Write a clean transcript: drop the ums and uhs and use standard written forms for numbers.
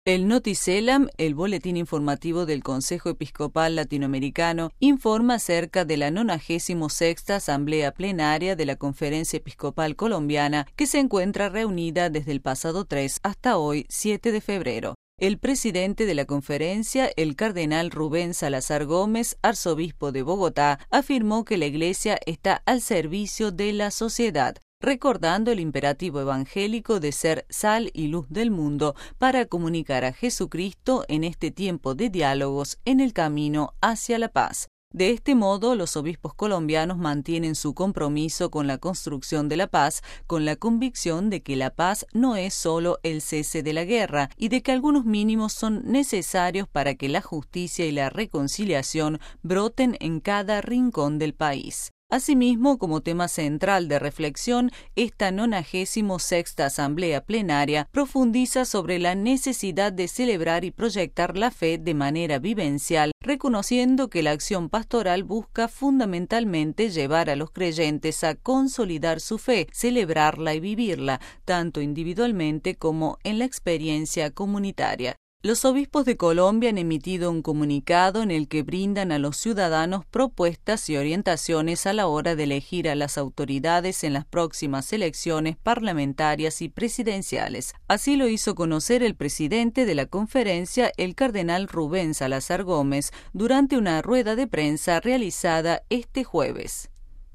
El Noticelam, el boletín informativo del Consejo Episcopal Latinoamericano, informa acerca de la 96ª Asamblea Plenaria de la Conferencia Episcopal Colombiana, que se encuentra reunida desde el pasado 3 hasta hoy, 7 de febrero. El presidente de la conferencia, el cardenal Rubén Salazar Gómez, arzobispo de Bogotá, afirmó que la Iglesia está al servicio de la sociedad, recordando el imperativo evangélico de ser sal y luz del mundo para comunicar a Jesucristo en este tiempo de diálogos en el camino hacia la paz. De este modo, los obispos colombianos mantienen su compromiso con la construcción de la paz, con la convicción de que la paz no es solo el cese de la guerra y de que algunos mínimos son necesarios para que la justicia y la reconciliación broten en cada rincón del país. Asimismo, como tema central de reflexión, esta 96ª Asamblea Plenaria profundiza sobre la necesidad de celebrar y proyectar la fe de manera vivencial, reconociendo que la acción pastoral busca fundamentalmente llevar a los creyentes a consolidar su fe, celebrarla y vivirla, tanto individualmente como en la experiencia comunitaria. Los obispos de Colombia han emitido un comunicado en el que brindan a los ciudadanos propuestas y orientaciones a la hora de elegir a las autoridades en las próximas elecciones parlamentarias y presidenciales. Así lo hizo conocer el presidente de la conferencia, el cardenal Rubén Salazar Gómez, durante una rueda de prensa realizada este jueves.